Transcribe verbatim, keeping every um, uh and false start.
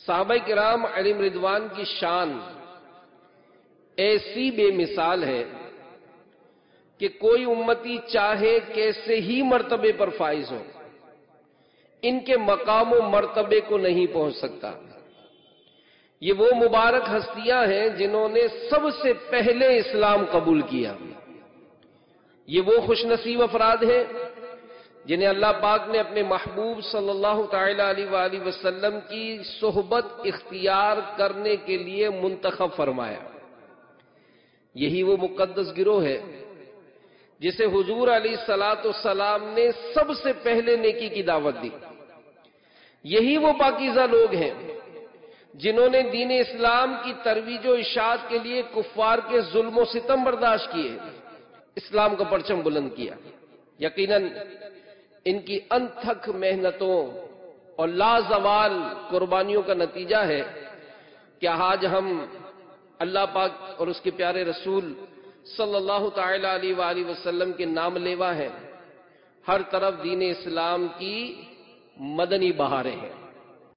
صحابہ کرام علیہم رضوان کی شان ایسی بے مثال ہے کہ کوئی امتی چاہے کیسے ہی مرتبے پر فائز ہو، ان کے مقام و مرتبے کو نہیں پہنچ سکتا۔ یہ وہ مبارک ہستیاں ہیں جنہوں نے سب سے پہلے اسلام قبول کیا۔ یہ وہ خوش نصیب افراد ہیں جنہیں اللہ پاک نے اپنے محبوب صلی اللہ تعالی علیہ وآلہ وسلم کی صحبت اختیار کرنے کے لیے منتخب فرمایا۔ یہی وہ مقدس گروہ ہے جسے حضور علیہ الصلوۃ والسلام نے سب سے پہلے نیکی کی دعوت دی۔ یہی وہ پاکیزہ لوگ ہیں جنہوں نے دین اسلام کی ترویج و اشاعت کے لیے کفار کے ظلم و ستم برداشت کیے، اسلام کا پرچم بلند کیا۔ یقیناً ان کی انتھک محنتوں اور لازوال قربانیوں کا نتیجہ ہے کہ آج ہم اللہ پاک اور اس کے پیارے رسول صلی اللہ تعالی علیہ وآلہ وسلم کے نام لیوا ہیں۔ ہر طرف دین اسلام کی مدنی بہاریں ہیں۔